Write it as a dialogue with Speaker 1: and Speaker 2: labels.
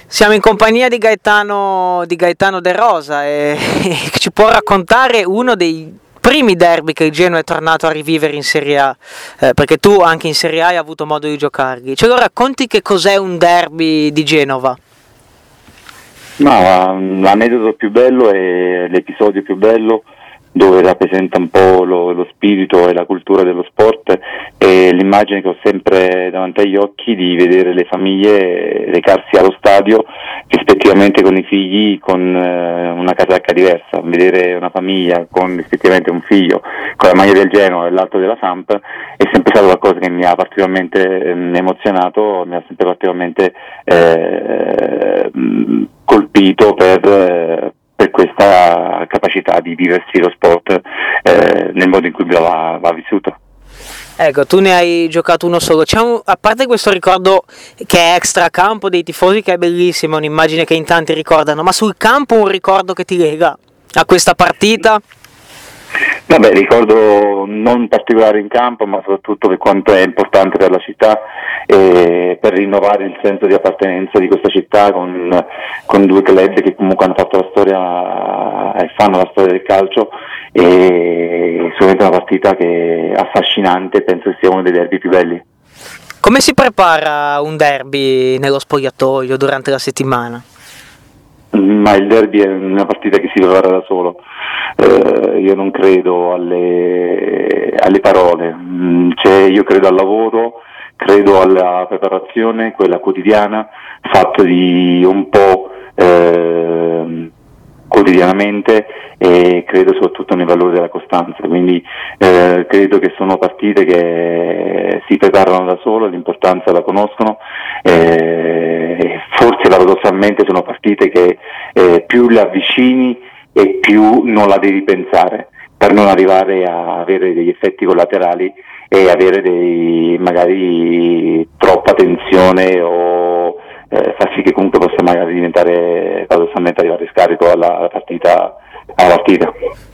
Speaker 1: Siamo in compagnia di Gaetano De Rosa e ci può raccontare uno dei primi derby che il Genoa è tornato a rivivere in Serie A, perché tu anche in Serie A hai avuto modo di giocarli. Ce lo racconti che cos'è un derby di Genova?
Speaker 2: No, l'aneddoto più bello è l'episodio più bello dove rappresenta un po' lo spirito e la cultura dello sport e l'immagine che ho sempre davanti agli occhi di vedere le famiglie recarsi allo stadio rispettivamente con i figli con una casacca diversa, vedere una famiglia con rispettivamente un figlio con la maglia del Genoa e l'altro della Samp è sempre stato qualcosa che mi ha particolarmente emozionato, mi ha sempre particolarmente colpito per questa capacità di viversi lo sport nel modo in cui va vissuto.
Speaker 1: Ecco, tu ne hai giocato uno solo. A parte questo ricordo che è extra campo dei tifosi, che è bellissimo, un'immagine che in tanti ricordano, ma sul campo un ricordo che ti lega a questa partita?
Speaker 2: Vabbè, ricordo non particolare in campo, ma soprattutto per quanto è importante per la città e per rinnovare il senso di appartenenza di questa città con due club che comunque hanno fatto la storia e fanno la storia del calcio, e sicuramente una partita che è affascinante, penso che sia uno dei derby più belli.
Speaker 1: Come si prepara un derby nello spogliatoio durante la settimana?
Speaker 2: Ma il derby è una partita che si prepara da solo. Io non credo alle parole, io credo al lavoro, credo alla preparazione, quella quotidiana, fatta di un po' quotidianamente, e credo soprattutto nei valori della costanza, quindi credo che sono partite che si preparano da solo, l'importanza la conoscono, forse paradossalmente sono partite che più le avvicini e più non la devi pensare, per non arrivare a avere degli effetti collaterali e avere magari troppa tensione o far sì che comunque possa magari diventare paradossalmente arrivare scarico alla partita.